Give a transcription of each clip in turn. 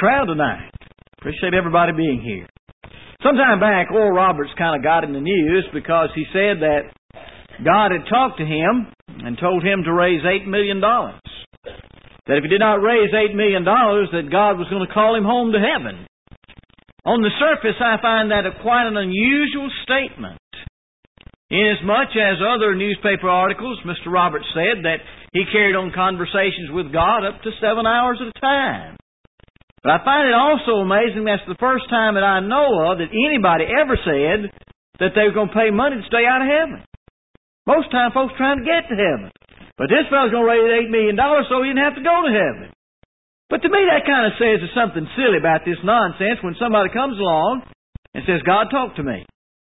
crowd tonight. Appreciate everybody being here. Sometime back, Oral Roberts kind of got in the news because he said that God had talked to him and told him to raise $8 million. That if he did not raise $8 million, that God was going to call him home to heaven. On the surface, I find that quite an unusual statement. Inasmuch as other newspaper articles, Mr. Roberts said that he carried on conversations with God up to 7 hours at a time. But I find it also amazing that's the first time that I know of that anybody ever said that they were going to pay money to stay out of heaven. Most time folks trying to get to heaven. But this fellow's going to raise $8 million so he didn't have to go to heaven. But to me that kind of says there's something silly about this nonsense when somebody comes along and says, God talked to me.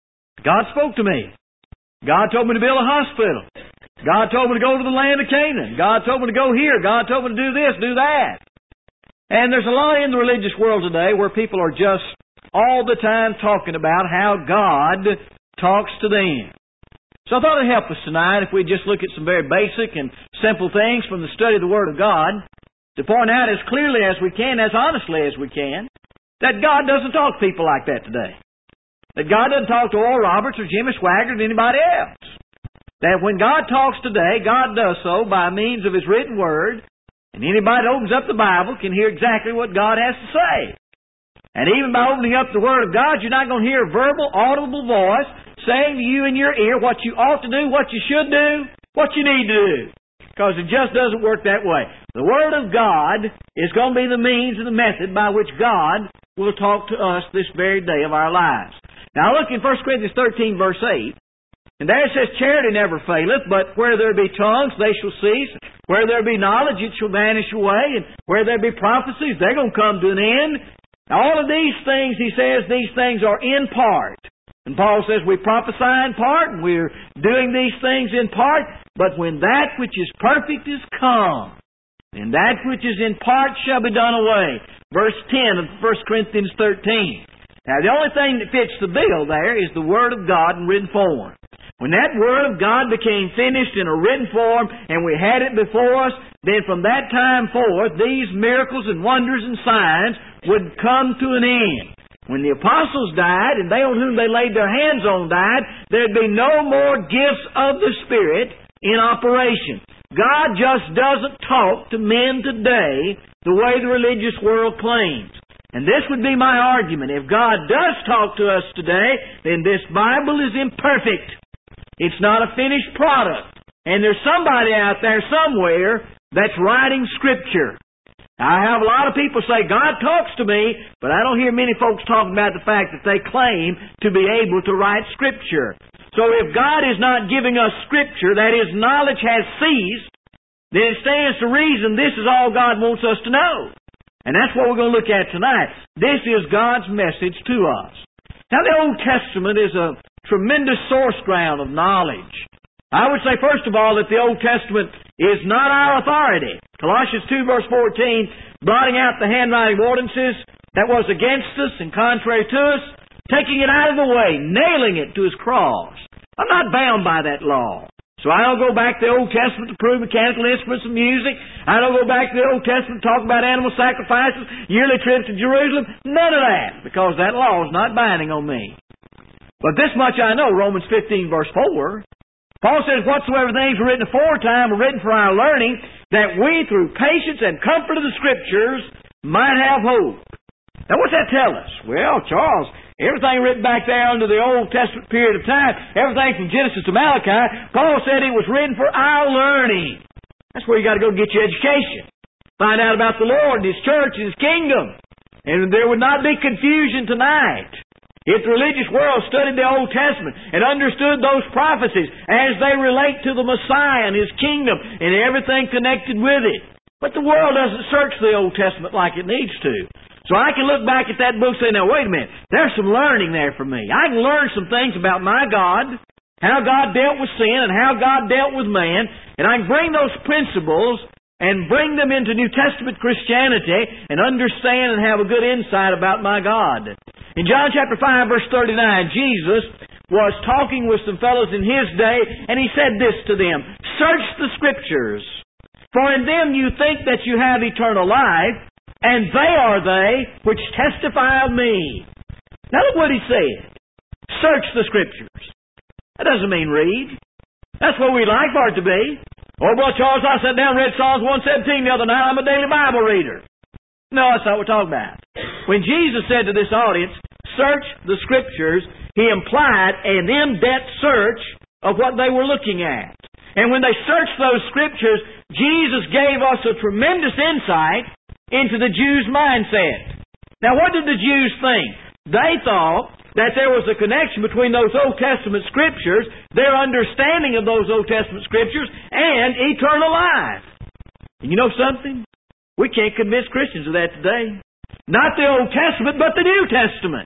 God spoke to me. God told me to build a hospital. God told me to go to the land of Canaan. God told me to go here. God told me to do this, do that. And there's a lot in the religious world today where people are just all the time talking about how God talks to them. So I thought it'd help us tonight if we just look at some very basic and simple things from the study of the Word of God to point out as clearly as we can, as honestly as we can, that God doesn't talk to people like that today. That God doesn't talk to Oral Roberts or Jimmy Swaggart or anybody else. That when God talks today, God does so by means of His written Word, and anybody that opens up the Bible can hear exactly what God has to say. And even by opening up the Word of God, you're not going to hear a verbal, audible voice saying to you in your ear what you ought to do, what you should do, what you need to do. Because it just doesn't work that way. The Word of God is going to be the means and the method by which God will talk to us this very day of our lives. Now look in 1 Corinthians 13, verse 8. And there it says, charity never faileth, but where there be tongues, they shall cease. Where there be knowledge, it shall vanish away. And where there be prophecies, they're going to come to an end. Now, all of these things, he says, these things are in part. And Paul says we prophesy in part, and we're doing these things in part. But when that which is perfect is come, and that which is in part shall be done away. Verse 10 of 1 Corinthians 13. Now, the only thing that fits the bill there is the Word of God in written form. When that Word of God became finished in a written form and we had it before us, then from that time forth, these miracles and wonders and signs would come to an end. When the apostles died and they on whom they laid their hands on died, there'd be no more gifts of the Spirit in operation. God just doesn't talk to men today the way the religious world claims. And this would be my argument. If God does talk to us today, then this Bible is imperfect. It's not a finished product. And there's somebody out there somewhere that's writing Scripture. Now, I have a lot of people say, God talks to me, but I don't hear many folks talking about the fact that they claim to be able to write Scripture. So if God is not giving us Scripture, that is, knowledge has ceased, then it stands to reason this is all God wants us to know. And that's what we're going to look at tonight. This is God's message to us. Now, the Old Testament is a tremendous source ground of knowledge. I would say, first of all, that the Old Testament is not our authority. Colossians 2, verse 14, blotting out the handwriting of ordinances that was against us and contrary to us, taking it out of the way, nailing it to His cross. I'm not bound by that law. So I don't go back to the Old Testament to prove mechanical instruments of music. I don't go back to the Old Testament to talk about animal sacrifices, yearly trips to Jerusalem. None of that, because that law is not binding on me. But this much I know, Romans 15, verse 4. Paul says, whatsoever things were written aforetime were written for our learning, that we through patience and comfort of the Scriptures might have hope. Now what's that tell us? Well, Charles, everything written back there under the Old Testament period of time, everything from Genesis to Malachi, Paul said it was written for our learning. That's where you got to go get your education. Find out about the Lord and His church and His kingdom. And there would not be confusion tonight if the religious world studied the Old Testament and understood those prophecies as they relate to the Messiah and His kingdom and everything connected with it. But the world doesn't search the Old Testament like it needs to. So I can look back at that book and say, now wait a minute, there's some learning there for me. I can learn some things about my God, how God dealt with sin and how God dealt with man, and I can bring those principles and bring them into New Testament Christianity and understand and have a good insight about my God. In John chapter 5, verse 39, Jesus was talking with some fellows in His day, and He said this to them, search the Scriptures, for in them you think that you have eternal life, and they are they which testify of me. Now look what he said. Search the Scriptures. That doesn't mean read. That's what we like for it to be. Oh, Brother Charles, I sat down and read Psalms 117 the other night. I'm a daily Bible reader. No, that's not what we're talking about. When Jesus said to this audience, search the Scriptures, He implied an in-depth search of what they were looking at. And when they searched those Scriptures, Jesus gave us a tremendous insight into the Jews' mindset. Now, what did the Jews think? They thought that there was a connection between those Old Testament Scriptures, their understanding of those Old Testament Scriptures, and eternal life. And you know something? We can't convince Christians of that today. Not the Old Testament, but the New Testament.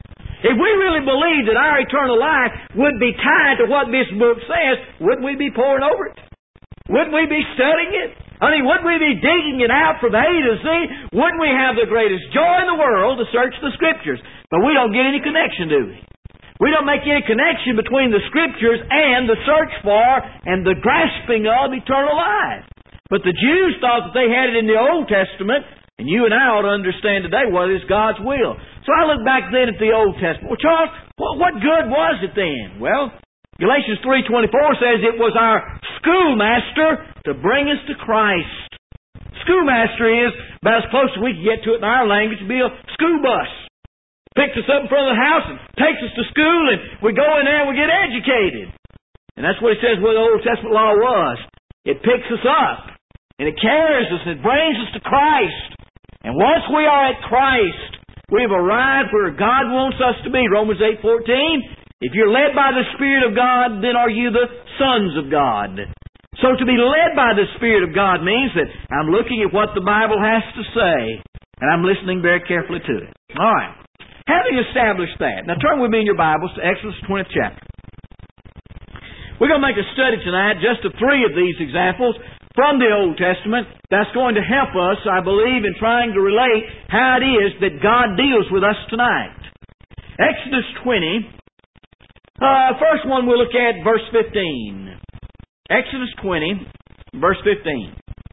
If we really believed that our eternal life would be tied to what this book says, wouldn't we be poring over it? Wouldn't we be studying it? I mean, wouldn't we be digging it out from A to Z? Wouldn't we have the greatest joy in the world to search the Scriptures? But we don't get any connection, do we? We don't make any connection between the Scriptures and the search for and the grasping of eternal life. But the Jews thought that they had it in the Old Testament, and you and I ought to understand today what is God's will. So I look back then at the Old Testament. Well, Charles, what good was it then? Well, Galatians 3:24 says it was our schoolmaster to bring us to Christ. Schoolmaster is about as close as we can get to it in our language, be a school bus. Picks us up in front of the house and takes us to school, and we go in there and we get educated. And that's what it says what the Old Testament law was. It picks us up, and it carries us, and it brings us to Christ. And once we are at Christ, we've arrived where God wants us to be. Romans 8:14. If you're led by the Spirit of God, then are you the sons of God. So to be led by the Spirit of God means that I'm looking at what the Bible has to say, and I'm listening very carefully to it. All right. Having established that, now turn with me in your Bibles to Exodus 20th chapter. We're going to make a study tonight just of 3 of these examples from the Old Testament. That's going to help us, I believe, in trying to relate how it is that God deals with us tonight. Exodus 20. First one we'll look at verse 15. Exodus 20, verse 15.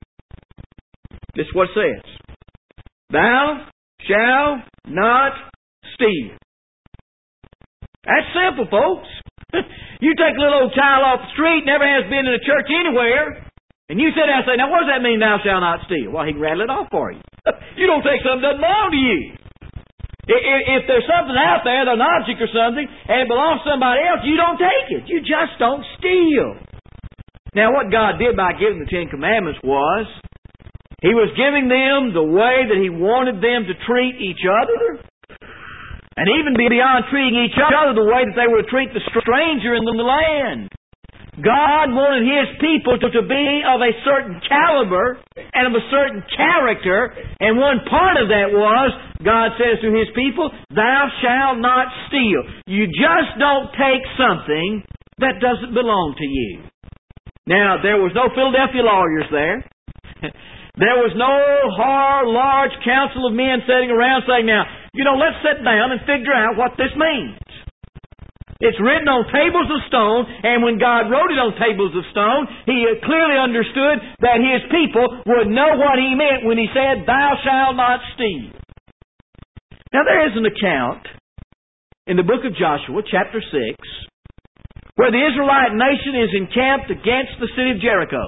This is what it says. Thou shalt not steal. That's simple, folks. You take a little old child off the street, never has been in a church anywhere, and you sit down and say, now what does that mean, thou shalt not steal? Well, he can rattle it off for you. You don't take something that doesn't belong to you. If there's something out there, an object or something, and it belongs to somebody else, you don't take it. You just don't steal. Now, what God did by giving the 10 Commandments was, He was giving them the way that He wanted them to treat each other, and even beyond treating each other, the way that they were to treat the stranger in the land. God wanted His people to be of a certain caliber and of a certain character, and one part of that was, God says to His people, thou shalt not steal. You just don't take something that doesn't belong to you. Now, there was no Philadelphia lawyers there. There was no large council of men sitting around saying, now, let's sit down and figure out what this means. It's written on tables of stone, and when God wrote it on tables of stone, He clearly understood that His people would know what He meant when He said, thou shalt not steal. Now there is an account in the book of Joshua, chapter 6, where the Israelite nation is encamped against the city of Jericho.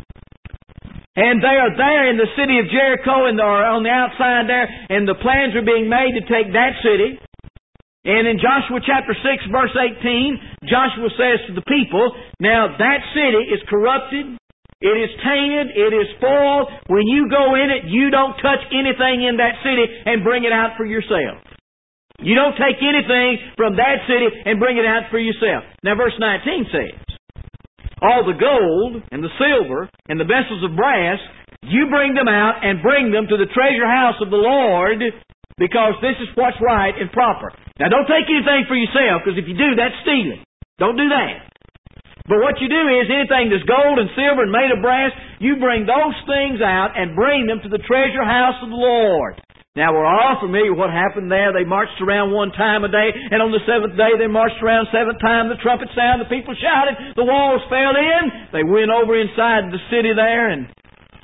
And they are there in the city of Jericho, and are on the outside there, and the plans are being made to take that city. And in Joshua chapter 6, verse 18, Joshua says to the people, now that city is corrupted, it is tainted, it is spoiled. When you go in it, you don't touch anything in that city and bring it out for yourself. You don't take anything from that city and bring it out for yourself. Now verse 19 says, all the gold and the silver and the vessels of brass, you bring them out and bring them to the treasure house of the Lord, because this is what's right and proper. Now don't take anything for yourself, because if you do, that's stealing. Don't do that. But what you do is, anything that's gold and silver and made of brass, you bring those things out and bring them to the treasure house of the Lord. Now we're all familiar with what happened there. They marched around 1 time a day, and on the 7th day they marched around 7th time. The trumpet sounded, the people shouted, the walls fell in. They went over inside the city there, and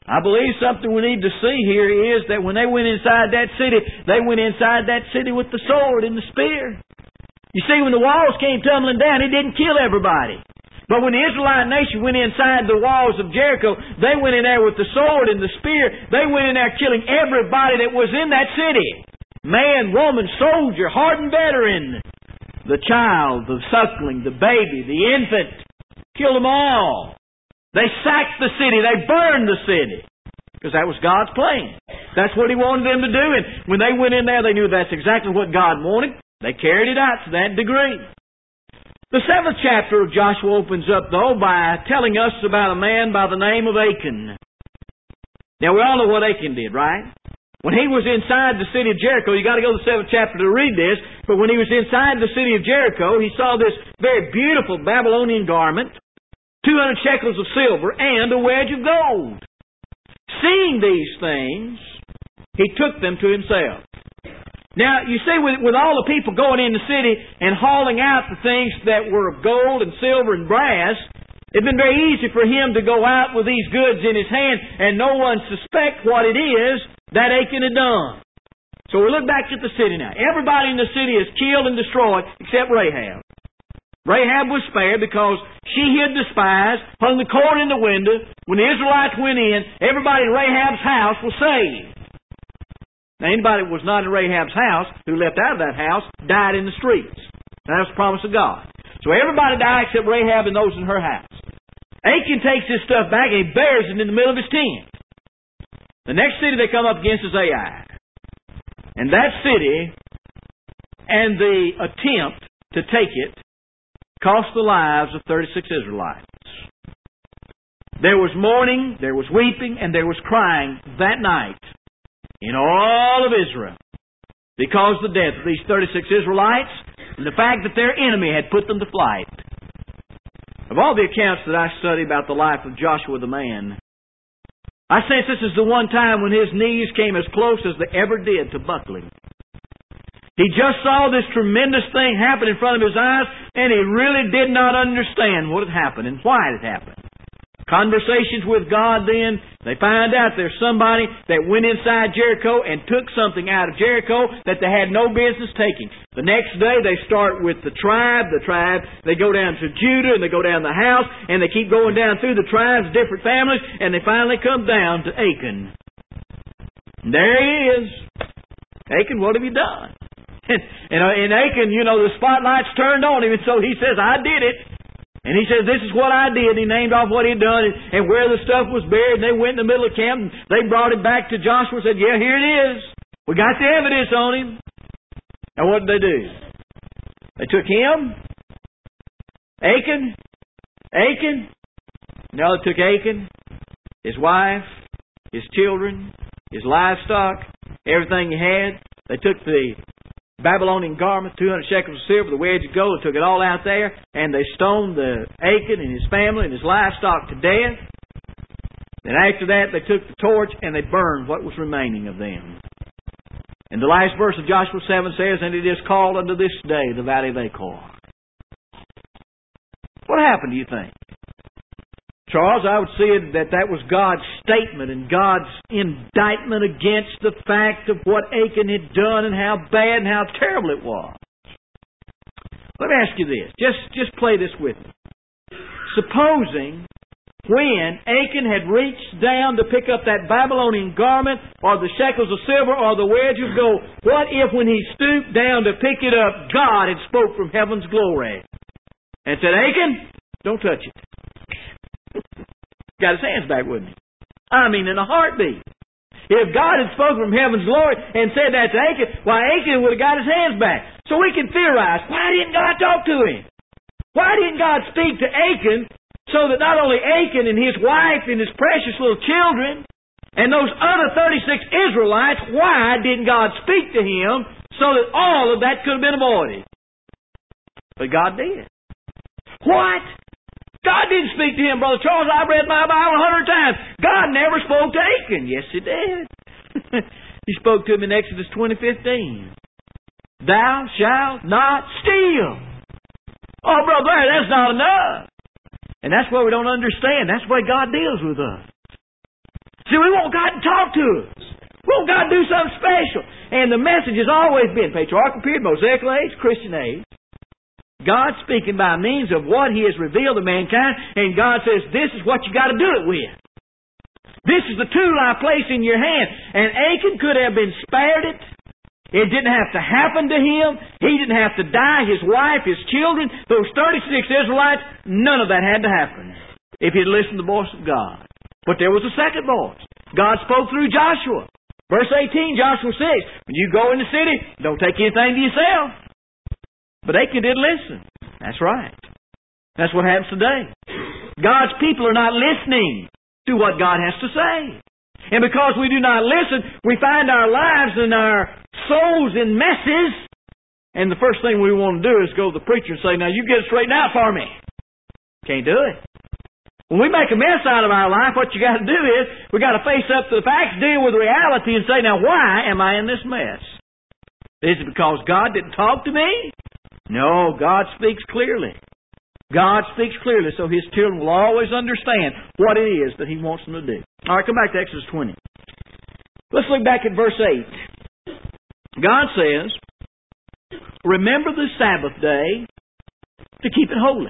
I believe something we need to see here is that when they went inside that city, they went inside that city with the sword and the spear. You see, when the walls came tumbling down, it didn't kill everybody. But when the Israelite nation went inside the walls of Jericho, they went in there with the sword and the spear. They went in there killing everybody that was in that city. Man, woman, soldier, hardened veteran, the child, the suckling, the baby, the infant. Killed them all. They sacked the city. They burned the city. Because that was God's plan. That's what He wanted them to do. And when they went in there, they knew that's exactly what God wanted. They carried it out to that degree. The 7th chapter of Joshua opens up, though, by telling us about a man by the name of Achan. Now, we all know what Achan did, right? When he was inside the city of Jericho, you got to go to the 7th chapter to read this, but when he was inside the city of Jericho, he saw this very beautiful Babylonian garment, 200 shekels of silver, and a wedge of gold. Seeing these things, he took them to himself. Now, you see, with all the people going in the city and hauling out the things that were of gold and silver and brass, it had been very easy for him to go out with these goods in his hand and no one suspect what it is that Achan had done. So we look back at the city now. Everybody in the city is killed and destroyed except Rahab. Rahab was spared because she hid the spies, hung the cord in the window. When the Israelites went in, everybody in Rahab's house was saved. Now, anybody that was not in Rahab's house, who left out of that house, died in the streets. That was the promise of God. So everybody died except Rahab and those in her house. Achan takes his stuff back and he buries it in the middle of his tent. The next city they come up against is Ai. And that city and the attempt to take it cost the lives of 36 Israelites. There was mourning, there was weeping, and there was crying that night in all of Israel because of the death of these 36 Israelites and the fact that their enemy had put them to flight. Of all the accounts that I study about the life of Joshua the man, I sense this is the one time when his knees came as close as they ever did to buckling. He just saw this tremendous thing happen in front of his eyes, and he really did not understand what had happened and why it had happened. Conversations with God then, they find out there's somebody that went inside Jericho and took something out of Jericho that they had no business taking. The next day they start with the tribe, they go down to Judah and they go down the house and they keep going down through the tribes, different families, and they finally come down to Achan. And there he is. Achan, what have you done? And Achan, the spotlight's turned on him, and so he says, I did it. And he says, this is what I did. He named off what he'd done and where the stuff was buried. And they went in the middle of camp and they brought it back to Joshua and said, yeah, here it is. We got the evidence on him. Now what did they do? They took him, Achan. No, they took Achan, his wife, his children, his livestock, everything he had. They took the Babylonian garment, 200 shekels of silver, the wedge of gold, took it all out there, and they stoned the Achan and his family and his livestock to death. Then after that, they took the torch and they burned what was remaining of them. And the last verse of Joshua 7 says, and it is called unto this day the Valley of Achor. What happened, do you think? Charles, I would say that was God's statement and God's indictment against the fact of what Achan had done and how bad and how terrible it was. Let me ask you this. Just play this with me. Supposing when Achan had reached down to pick up that Babylonian garment or the shekels of silver or the wedge of gold, what if when he stooped down to pick it up, God had spoke from heaven's glory and said, Achan, don't touch it. Got his hands back, wouldn't he? I mean, in a heartbeat. If God had spoken from heaven's glory and said that to Achan, why, Achan would have got his hands back. So we can theorize, why didn't God talk to him? Why didn't God speak to Achan so that not only Achan and his wife and his precious little children and those other 36 Israelites, why didn't God speak to him so that all of that could have been avoided? But God did. What? God didn't speak to him, Brother Charles. I've read my Bible 100 times. God never spoke to Achan. Yes, He did. He spoke to him in Exodus 20:15. Thou shalt not steal. Oh, Brother Larry, that's not enough. And that's what we don't understand. That's the way God deals with us. See, we want God to talk to us. We want God to do something special. And the message has always been patriarchal period, Mosaical age, Christian age. God speaking by means of what He has revealed to mankind, and God says, this is what you got to do it with. This is the tool I place in your hand. And Achan could have been spared it. It didn't have to happen to him. He didn't have to die. His wife, his children, those 36 Israelites, none of that had to happen if he'd listened to the voice of God. But there was a second voice. God spoke through Joshua. Verse 18, Joshua 6, when you go in the city, don't take anything to yourself. But Achan did listen. That's right. That's what happens today. God's people are not listening to what God has to say. And because we do not listen, we find our lives and our souls in messes. And the first thing we want to do is go to the preacher and say, now you get it straightened out for me. Can't do it. When we make a mess out of our life, what you got to do is, we got to face up to the facts, deal with reality, and say, now why am I in this mess? Is it because God didn't talk to me? No, God speaks clearly. God speaks clearly, so His children will always understand what it is that He wants them to do. All right, come back to Exodus 20. Let's look back at verse 8. God says, remember the Sabbath day to keep it holy.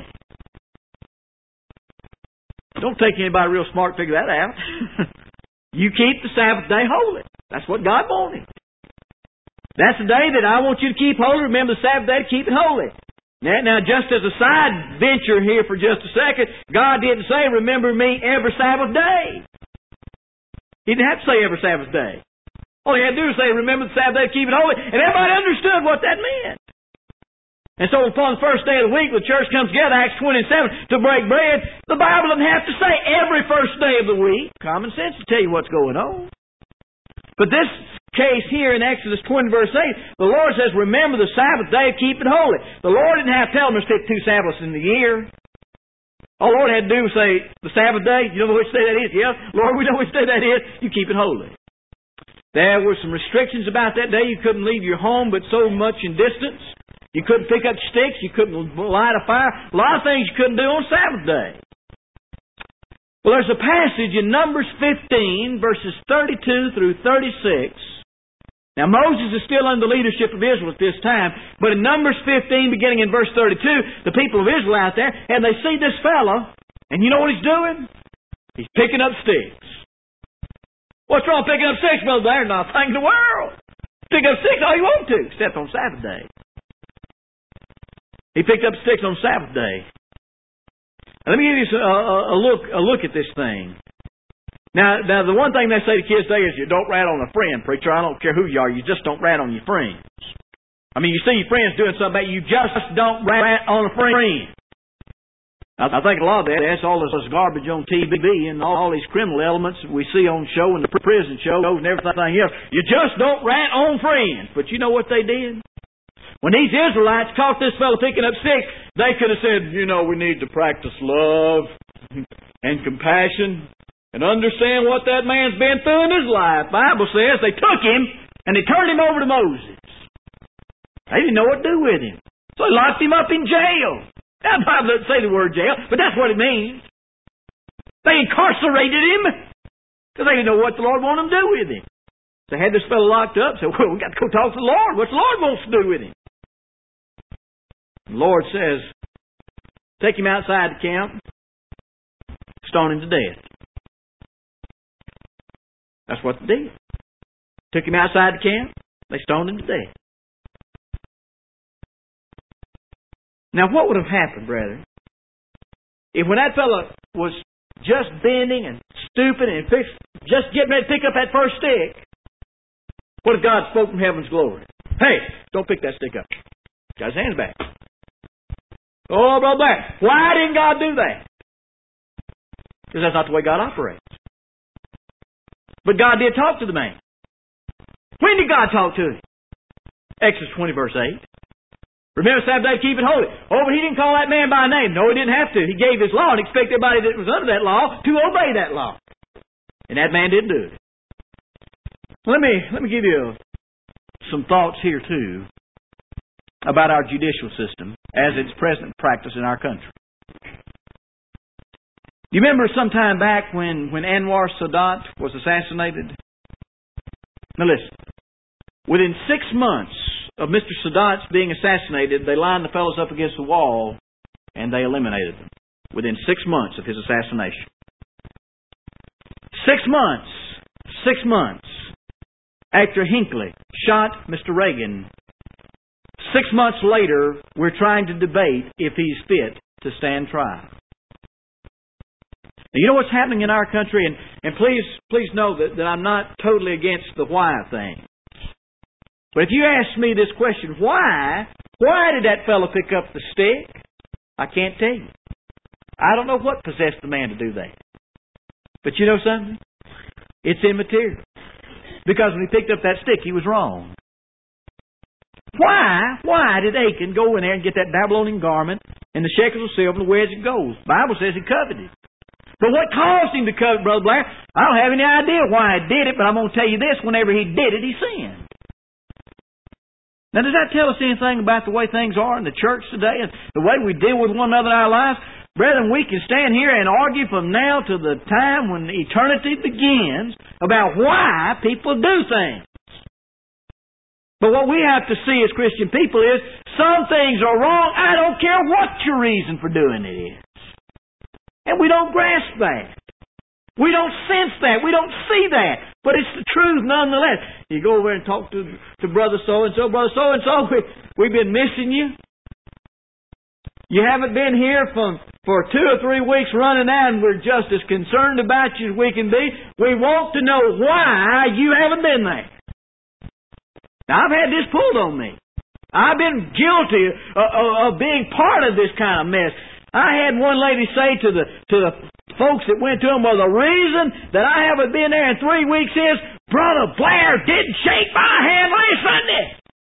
Don't take anybody real smart to figure that out. You keep the Sabbath day holy. That's what God wanted. That's the day that I want you to keep holy. Remember the Sabbath day to keep it holy. Now, just as a side venture here for just a second, God didn't say, remember me every Sabbath day. He didn't have to say every Sabbath day. All He had to do was say, remember the Sabbath day to keep it holy. And everybody understood what that meant. And so upon the first day of the week, the church comes together, Acts 27, to break bread. The Bible doesn't have to say every first day of the week. Common sense will tell you what's going on. But this case here in Exodus 20 verse 8, the Lord says, remember the Sabbath day, keep it holy. The Lord didn't have to tell them to stick 2 Sabbaths in the year. All the Lord had to do was say, the Sabbath day, you know which day that is? Yeah, Lord, we know which day that is. You keep it holy. There were some restrictions about that day. You couldn't leave your home but so much in distance. You couldn't pick up sticks. You couldn't light a fire. A lot of things you couldn't do on Sabbath day. Well, there's a passage in Numbers 15, verses 32 through 36. Now, Moses is still under the leadership of Israel at this time, but in Numbers 15, beginning in verse 32, the people of Israel out there, and they see this fellow, and you know what he's doing? He's picking up sticks. What's wrong with picking up sticks, Brother Blair? Not a thing in the world. Pick up sticks all you want to, except on Sabbath day. He picked up sticks on Sabbath day. Now, let me give you a look at this thing. Now, the one thing they say to kids today is, you don't rat on a friend, preacher. I don't care who you are. You just don't rat on your friends. I mean, you see your friends doing something, you just don't rat on a friend. I think a lot of that's all this garbage on TV and all these criminal elements we see on show and the prison shows and everything else. You just don't rat on friends. But you know what they did? When these Israelites caught this fellow picking up sticks, they could have said, we need to practice love and compassion and understand what that man's been through in his life. The Bible says they took him and they turned him over to Moses. They didn't know what to do with him. So they locked him up in jail. Now, the Bible doesn't say the word jail, but that's what it means. They incarcerated him because they didn't know what the Lord wanted them to do with him. They had this fellow locked up, so we got to go talk to the Lord. What the Lord wants to do with him? The Lord says, take him outside the camp, stone him to death. That's what they did. Took him outside the camp, they stoned him to death. Now what would have happened, brethren, if when that fellow was just bending and stooping and just getting ready to pick up that first stick, what if God spoke from heaven's glory? Hey, don't pick that stick up. Got his hands back. Oh, Brother Blair, why didn't God do that? Because that's not the way God operates. But God did talk to the man. When did God talk to him? Exodus 20 verse 8. Remember Sabbath day, keep it holy. Oh, but He didn't call that man by name. No, He didn't have to. He gave His law and expected everybody that was under that law to obey that law. And that man didn't do it. Let me give you some thoughts here too about our judicial system as its present practice in our country. You remember some time back when Anwar Sadat was assassinated? Now listen. Within 6 months of Mr. Sadat's being assassinated, they lined the fellows up against the wall and they eliminated them. Within 6 months of his assassination. 6 months. 6 months after Hinckley shot Mr. Reagan. 6 months later, we're trying to debate if he's fit to stand trial. Now, you know what's happening in our country? And please know that I'm not totally against the why thing. But if you ask me this question, why did that fellow pick up the stick? I can't tell you. I don't know what possessed the man to do that. But you know something? It's immaterial. Because when he picked up that stick, he was wrong. Why did Achan go in there and get that Babylonian garment and the shekels of silver and the wedge of gold? The Bible says he coveted. But what caused him to covet, Brother Blair? I don't have any idea why he did it, but I'm going to tell you this. Whenever he did it, he sinned. Now, does that tell us anything about the way things are in the church today and the way we deal with one another in our lives? Brethren, we can stand here and argue from now to the time when eternity begins about why people do things. But what we have to see as Christian people is some things are wrong. I don't care what your reason for doing it is. And we don't grasp that. We don't sense that. We don't see that. But it's the truth nonetheless. You go over and talk to Brother So-and-so. Brother So-and-so, we've been missing you. You haven't been here for 2 or 3 weeks running out, and we're just as concerned about you as we can be. We want to know why you haven't been there. Now, I've had this pulled on me. I've been guilty of being part of this kind of mess. I had one lady say to the folks that went to them, well, the reason that I haven't been there in 3 weeks is Brother Blair didn't shake my hand last Sunday.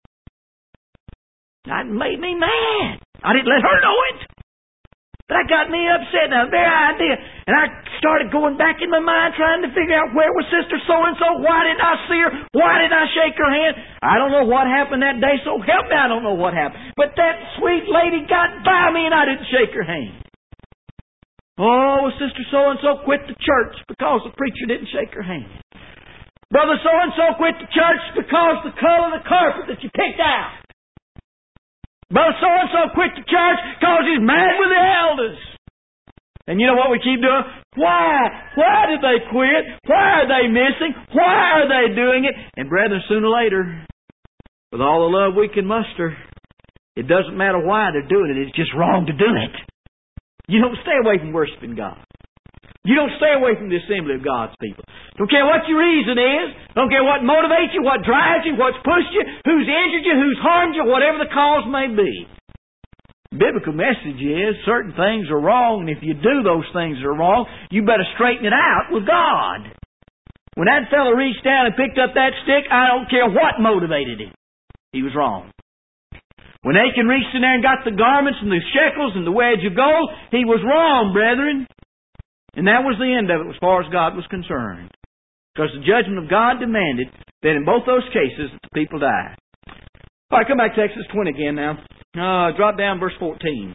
That made me mad. I didn't let her know it. But that got me upset. Now, their idea. And I started going back in my mind trying to figure out where was Sister So-and-so? Why didn't I see her? Why didn't I shake her hand? I don't know what happened that day, so help me, I don't know what happened. But that sweet lady got by me and I didn't shake her hand. Oh, Sister So-and-so quit the church because the preacher didn't shake her hand. Brother So-and-so quit the church because the color of the carpet that you picked out. Brother so-and-so quit the church because he's mad with the elders. And you know what we keep doing? Why? Why did they quit? Why are they missing? Why are they doing it? And brethren, sooner or later, with all the love we can muster, it doesn't matter why they're doing it. It's just wrong to do it. You don't stay away from worshiping God. You don't stay away from the assembly of God's people. Don't care what your reason is. Don't care what motivates you, what drives you, what's pushed you, who's injured you, who's harmed you, whatever the cause may be. The biblical message is certain things are wrong, and if you do those things that are wrong, you better straighten it out with God. When that fellow reached down and picked up that stick, I don't care what motivated him. He was wrong. When Achan reached in there and got the garments and the shekels and the wedge of gold, he was wrong, brethren. And that was the end of it as far as God was concerned. Because the judgment of God demanded that in both those cases the people died. All right, come back to Exodus 20 again now. Drop down verse 14.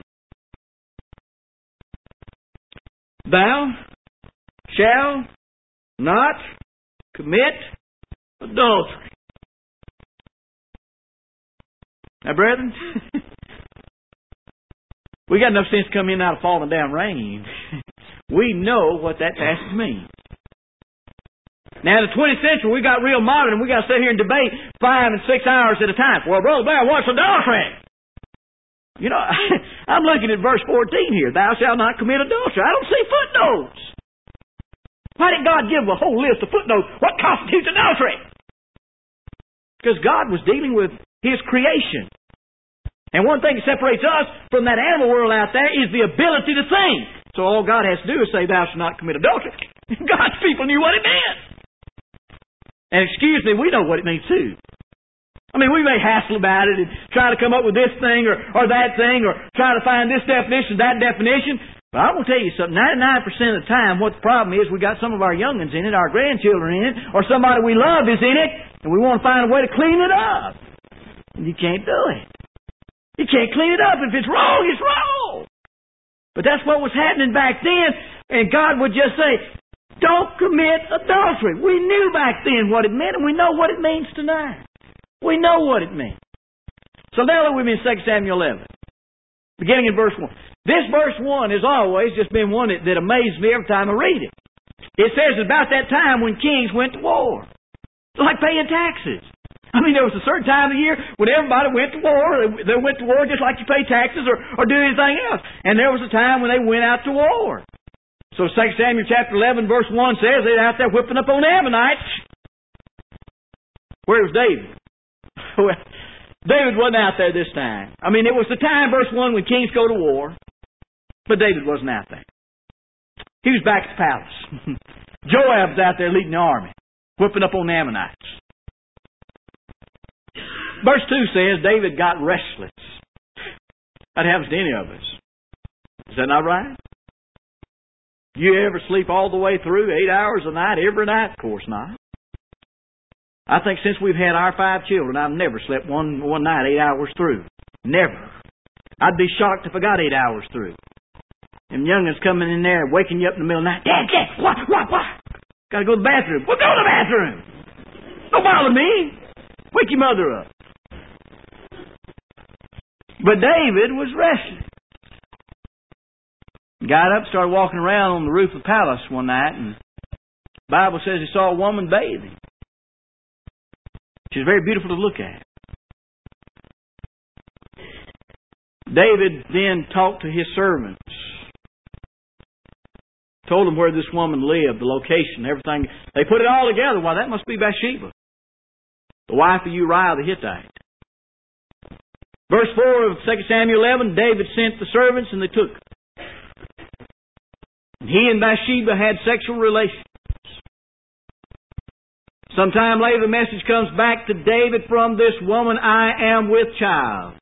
Thou shalt not commit adultery. Now, brethren, we got enough sense to come in out of falling down rain. We know what that passage means. Now, in the 20th century, we got real modern, and we got to sit here and debate 5 and 6 hours at a time. Well, Brother Blair, what's adultery? You know, I'm looking at verse 14 here. Thou shalt not commit adultery. I don't see footnotes. Why didn't God give a whole list of footnotes? What constitutes adultery? Because God was dealing with His creation. And one thing that separates us from that animal world out there is the ability to think. So all God has to do is say, thou shalt not commit adultery. God's people knew what it meant. And excuse me, we know what it means too. I mean, we may hassle about it and try to come up with this thing or that thing or try to find this definition, that definition. But I'm going to tell you something. 99% of the time, what the problem is, we got some of our young'uns in it, our grandchildren in it, or somebody we love is in it, and we want to find a way to clean it up. And you can't do it. You can't clean it up. If it's wrong, it's wrong. But that's what was happening back then. And God would just say, don't commit adultery. We knew back then what it meant, and we know what it means tonight. We know what it means. So now look with me in 2 Samuel 11, beginning in verse 1. This verse 1 has always just been one that amazed me every time I read it. It says about that time when kings went to war. It's like paying taxes. I mean, there was a certain time of the year when everybody went to war. They went to war just like you pay taxes or do anything else. And there was a time when they went out to war. So 2 Samuel chapter 11 verse 1 says they're out there whipping up on the Ammonites. Where was David? Well, David wasn't out there this time. I mean, it was the time, verse 1, when kings go to war. But David wasn't out there. He was back at the palace. Joab was out there leading the army, whipping up on the Ammonites. Verse 2 says David got restless. That happens to any of us. Is that not right? You ever sleep all the way through 8 hours a night, every night? Of course not. I think since we've had our 5 children, I've never slept one night 8 hours through. Never. I'd be shocked if I got 8 hours through. Them young'uns coming in there, waking you up in the middle of the night. Dad, what? Got to go to the bathroom. Well, go to the bathroom. Don't bother me. Wake your mother up. But David was restless. Got up, started walking around on the roof of the palace one night, and the Bible says he saw a woman bathing. She's very beautiful to look at. David then talked to his servants. Told them where this woman lived, the location, everything. They put it all together. Why, that must be Bathsheba, the wife of Uriah the Hittite. Verse 4 of 2 Samuel 11, David sent the servants and they took her. And he and Bathsheba had sexual relations. Sometime later the message comes back to David from this woman, I am with child.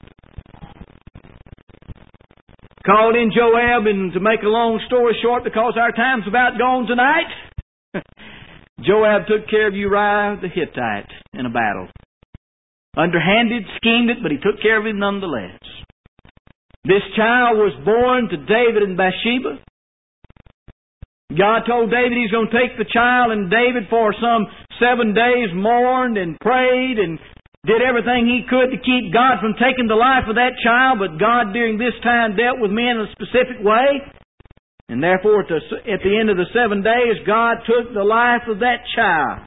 Called in Joab, and to make a long story short, because our time's about gone tonight, Joab took care of Uriah the Hittite in a battle. Underhanded, schemed it, but he took care of him nonetheless. This child was born to David and Bathsheba. God told David He's going to take the child, and David for some 7 days mourned and prayed and did everything he could to keep God from taking the life of that child, but God during this time dealt with men in a specific way, and therefore at the end of the 7 days, God took the life of that child.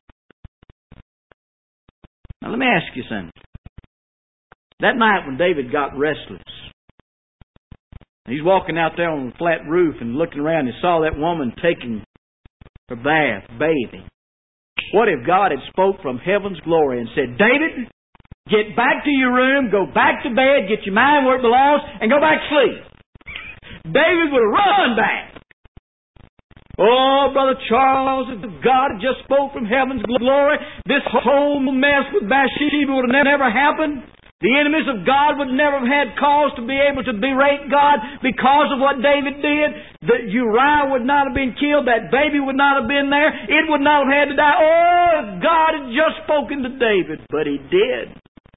Now let me ask you something. That night when David got restless, he's walking out there on the flat roof and looking around and saw that woman taking her bath, bathing. What if God had spoke from heaven's glory and said, David, get back to your room, go back to bed, get your mind where it belongs, and go back to sleep? David would have run back. Oh, Brother Charles, if God had just spoke from heaven's glory, this whole mess with Bathsheba would have never happened. The enemies of God would never have had cause to be able to berate God because of what David did. That Uriah would not have been killed. That baby would not have been there. It would not have had to die. Oh, God had just spoken to David. But He did.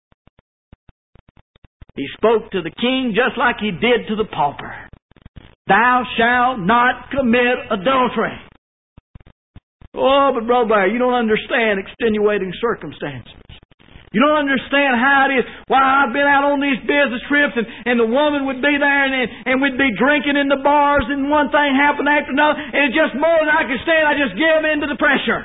He spoke to the king just like He did to the pauper. Thou shalt not commit adultery. Oh, but Brother Blair, you don't understand extenuating circumstances. You don't understand how it is. Why, I've been out on these business trips and the woman would be there and we'd be drinking in the bars and one thing happened after another and it's just more than I can stand. I just give in to the pressure.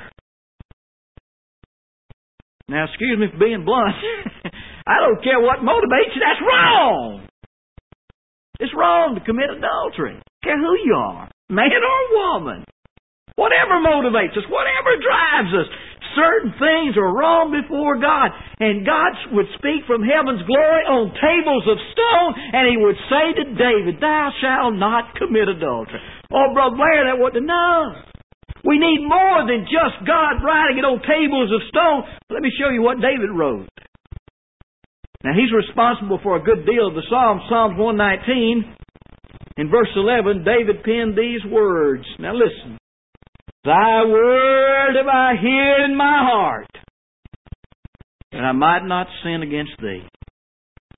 Now, excuse me for being blunt. I don't care what motivates you. That's wrong. It's wrong to commit adultery. I don't care who you are, man or woman. Whatever motivates us, whatever drives us. Certain things are wrong before God. And God would speak from heaven's glory on tables of stone, and He would say to David, Thou shalt not commit adultery. Oh, Brother Blair, that wasn't enough. We need more than just God writing it on tables of stone. Let me show you what David wrote. Now, he's responsible for a good deal of the Psalms. Psalms 119, in verse 11, David penned these words. Now listen. Thy word have I hid in my heart, that I might not sin against Thee.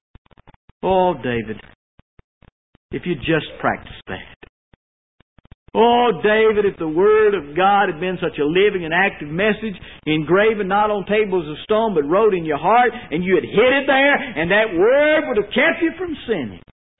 Oh, David, if you just practice that. Oh, David, if the Word of God had been such a living and active message, engraven not on tables of stone, but wrote in your heart, and you had hid it there, and that Word would have kept you from sinning.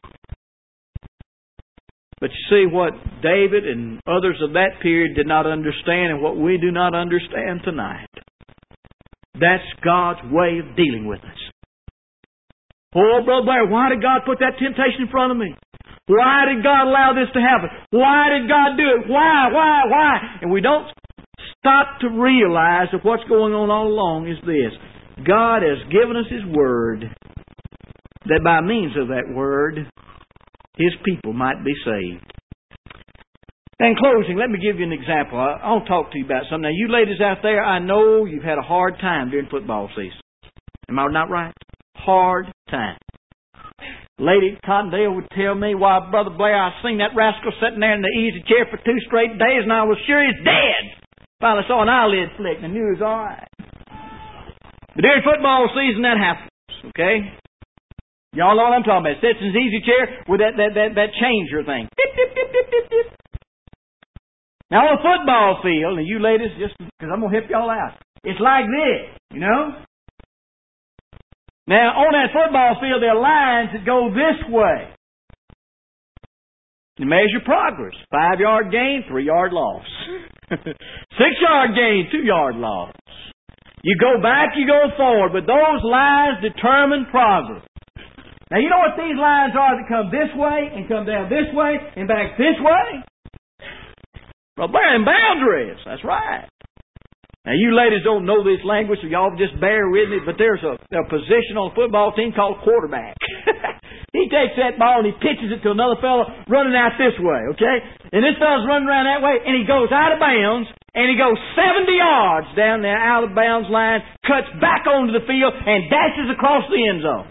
But you see, what David and others of that period did not understand, and what we do not understand tonight, that's God's way of dealing with us. Oh, Brother Blair, why did God put that temptation in front of me? Why did God allow this to happen? Why did God do it? Why? And we don't stop to realize that what's going on all along is this. God has given us His Word, that by means of that Word, His people might be saved. In closing, let me give you an example. I want to talk to you about something. Now, you ladies out there, I know you've had a hard time during football season. Am I not right? Hard time. Lady Cottondale would tell me, why, Brother Blair, I seen that rascal sitting there in the easy chair for 2 straight days, and I was sure he's dead. Finally saw an eyelid flick, and I knew he was all right. But during football season, that happens, okay? Y'all know what I'm talking about. Sits in his easy chair with that changer thing. Dip, dip, dip, dip, dip, dip. Now, on a football field, and you ladies, just because I'm going to help y'all out, it's like this, you know? Now, on that football field, there are lines that go this way. You measure progress. 5-yard gain, 3-yard loss. 6-yard gain, 2-yard loss. You go back, you go forward, but those lines determine progress. Now, you know what these lines are that come this way, and come down this way, and back this way? Well, they're in boundaries. That's right. Now, you ladies don't know this language, so y'all just bear with me, but there's a position on a football team called quarterback. He takes that ball and he pitches it to another fellow running out this way, okay? And this fellow's running around that way, and he goes out of bounds, and he goes 70 yards down the out-of-bounds line, cuts back onto the field, and dashes across the end zone.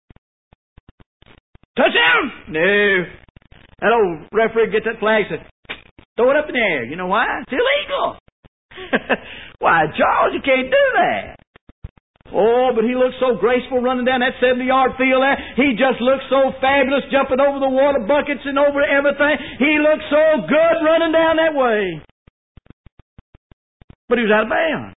Touchdown! No. That old referee gets that flag and says, throw it up in the air. You know why? It's illegal. Why, Charles, you can't do that. Oh, but he looks so graceful running down that 70-yard field there. He just looks so fabulous jumping over the water buckets and over everything. He looks so good running down that way. But he was out of bounds.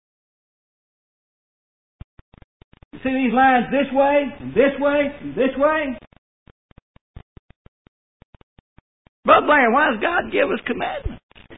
You see these lines this way, and this way, and this way? Brother Blair, why does God give us commandments?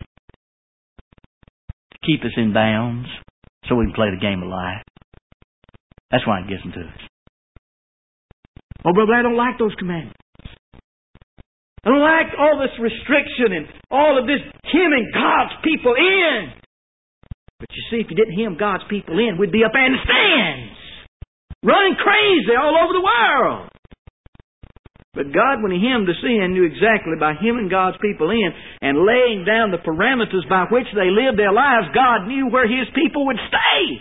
Keep us in bounds so we can play the game of life. That's why He gives them to us. Oh, brother, I don't like those commandments. I don't like all this restriction and all of this hemming God's people in. But you see, if you didn't hem God's people in, we'd be up in the stands, running crazy all over the world. But God, when He hemmed us in, knew exactly by hemming God's people in and laying down the parameters by which they lived their lives, God knew where His people would stay.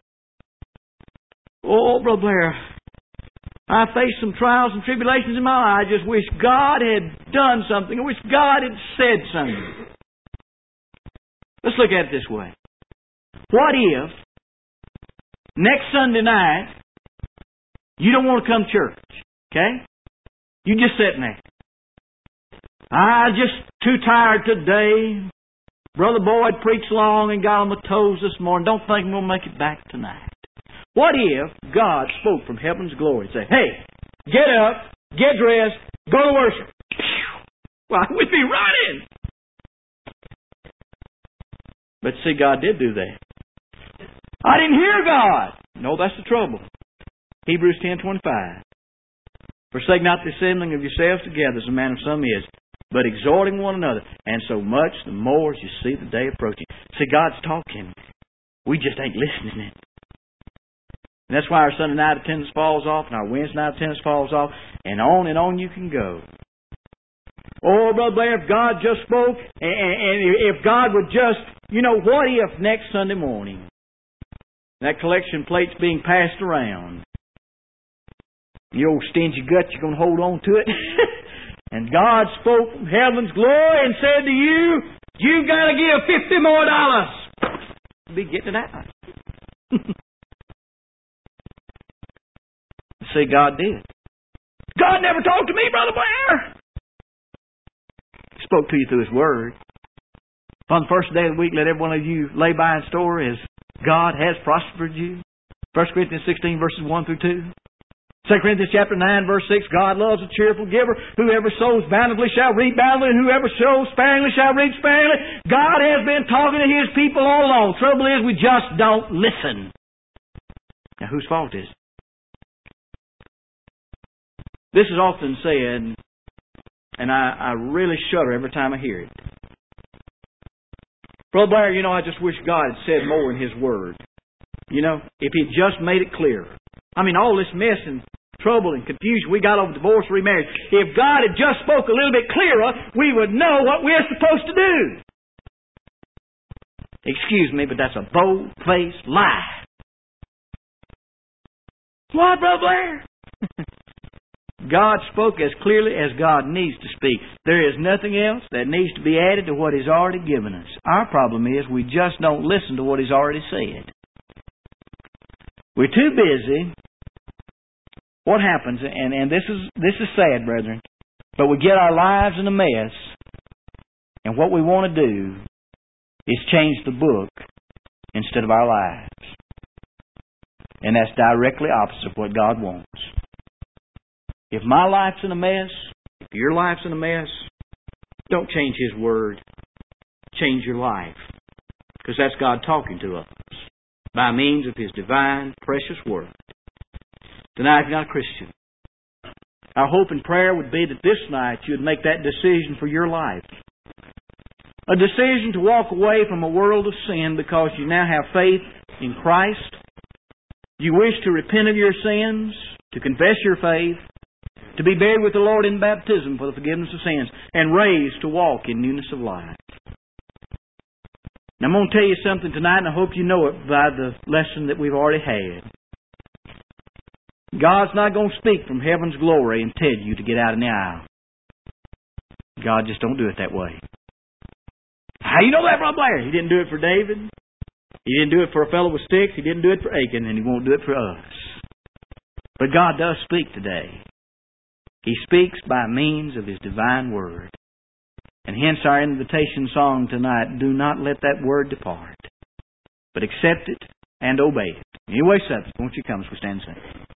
Oh, Brother Blair, I faced some trials and tribulations in my life. I just wish God had done something. I wish God had said something. Let's look at it this way. What if next Sunday night you don't want to come to church, okay? You just sitting there. I'm just too tired today. Brother Boyd preached long and got on my toes this morning. Don't think we'll make it back tonight. What if God spoke from heaven's glory and said, hey, get up, get dressed, go to worship? Well, we'd be running. But see, God did do that. I didn't hear God. No, that's the trouble. Hebrews 10:25. Forsake not the assembling of yourselves together as a man of some is, but exhorting one another, and so much the more as you see the day approaching. See, God's talking. We just ain't listening. And that's why our Sunday night attendance falls off, and our Wednesday night attendance falls off, and on you can go. Oh, Brother Blair, if God just spoke, and if God would just, what if next Sunday morning that collection plate's being passed around? You old stingy gut, you're going to hold on to it. And God spoke from heaven's glory and said to you, you got to give $50 more. You'll be getting it out. See, God did. God never talked to me, Brother Blair. He spoke to you through His Word. On the first day of the week, let every one of you lay by and store as God has prospered you. 1 Corinthians 16, verses 1 through 2. 2 Corinthians chapter 9, verse 6, God loves a cheerful giver. Whoever sows bountifully shall reap bountifully, and whoever sows sparingly shall reap sparingly. God has been talking to His people all along. Trouble is, we just don't listen. Now, whose fault is it? This is often said, and I really shudder every time I hear it. Brother Blair, I just wish God had said more in His Word. If He'd just made it clearer. All this mess and trouble and confusion we got over divorce and remarriage. If God had just spoke a little bit clearer, we would know what we're supposed to do. Excuse me, but that's a bold-faced lie. What, Brother Blair? God spoke as clearly as God needs to speak. There is nothing else that needs to be added to what He's already given us. Our problem is we just don't listen to what He's already said. We're too busy. What happens, and this is sad, brethren, but we get our lives in a mess, and what we want to do is change the book instead of our lives. And that's directly opposite of what God wants. If my life's in a mess, if your life's in a mess, don't change His Word. Change your life. Because that's God talking to us by means of His divine, precious Word. Tonight, if you're not a Christian, our hope and prayer would be that this night you would make that decision for your life. A decision to walk away from a world of sin because you now have faith in Christ. You wish to repent of your sins, to confess your faith, to be buried with the Lord in baptism for the forgiveness of sins, and raised to walk in newness of life. Now, I'm going to tell you something tonight, and I hope you know it by the lesson that we've already had. God's not going to speak from heaven's glory and tell you to get out in the aisle. God just don't do it that way. How do you know that, Brother Blair? He didn't do it for David. He didn't do it for a fellow with sticks. He didn't do it for Achan, and He won't do it for us. But God does speak today. He speaks by means of His divine Word. And hence our invitation song tonight, do not let that Word depart, but accept it and obey it. Anyway, subject, won't you come as we stand and sing?